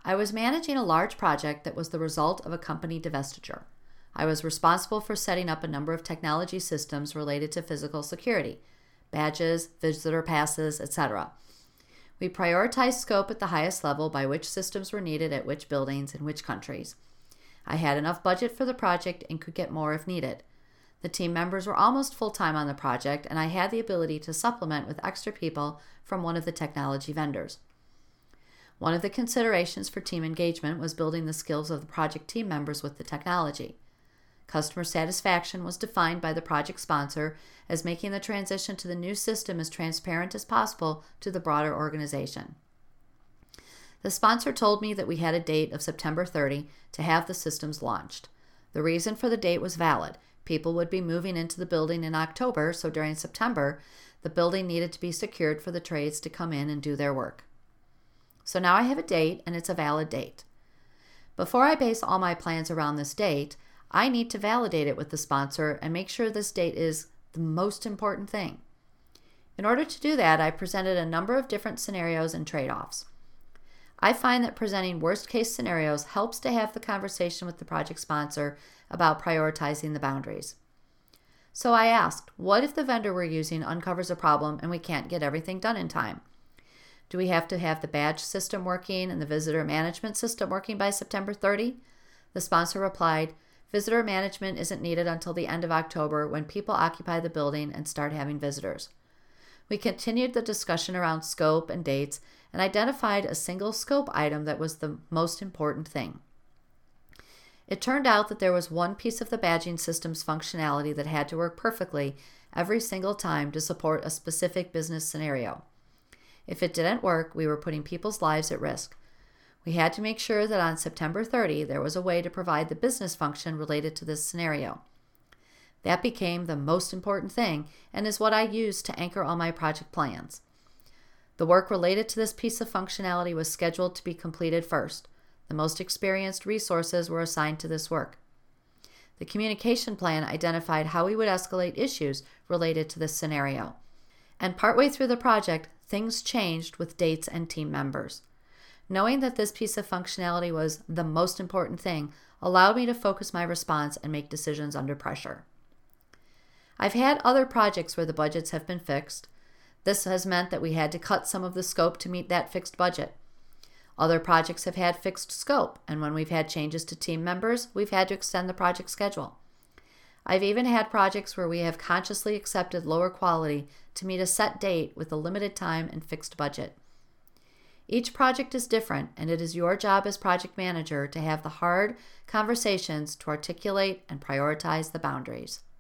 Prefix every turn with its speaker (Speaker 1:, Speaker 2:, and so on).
Speaker 1: I was managing a large project that was the result of a company divestiture. I was responsible for setting up a number of technology systems related to physical security, badges, visitor passes, etc. We prioritized scope at the highest level by which systems were needed at which buildings in which countries. I had enough budget for the project and could get more if needed. The team members were almost full-time on the project, and I had the ability to supplement with extra people from one of the technology vendors. One of the considerations for team engagement was building the skills of the project team members with the technology. Customer satisfaction was defined by the project sponsor as making the transition to the new system as transparent as possible to the broader organization. The sponsor told me that we had a date of September 30 to have the systems launched. The reason for the date was valid. People would be moving into the building in October, so during September, the building needed to be secured for the trades to come in and do their work. So now I have a date, and it's a valid date. Before I base all my plans around this date, I need to validate it with the sponsor and make sure this date is the most important thing. In order to do that, I presented a number of different scenarios and trade-offs. I find that presenting worst-case scenarios helps to have the conversation with the project sponsor about prioritizing the boundaries. So I asked, what if the vendor we're using uncovers a problem and we can't get everything done in time? Do we have to have the badge system working and the visitor management system working by September 30? The sponsor replied, visitor management isn't needed until the end of October when people occupy the building and start having visitors. We continued the discussion around scope and dates and identified a single scope item that was the most important thing. It turned out that there was one piece of the badging system's functionality that had to work perfectly every single time to support a specific business scenario. If it didn't work, we were putting people's lives at risk. We had to make sure that on September 30, there was a way to provide the business function related to this scenario. That became the most important thing and is what I used to anchor all my project plans. The work related to this piece of functionality was scheduled to be completed first. The most experienced resources were assigned to this work. The communication plan identified how we would escalate issues related to this scenario. And partway through the project, things changed with dates and team members. Knowing that this piece of functionality was the most important thing allowed me to focus my response and make decisions under pressure. I've had other projects where the budgets have been fixed. This has meant that we had to cut some of the scope to meet that fixed budget. Other projects have had fixed scope, and when we've had changes to team members, we've had to extend the project schedule. I've even had projects where we have consciously accepted lower quality to meet a set date with a limited time and fixed budget. Each project is different, and it is your job as project manager to have the hard conversations to articulate and prioritize the boundaries.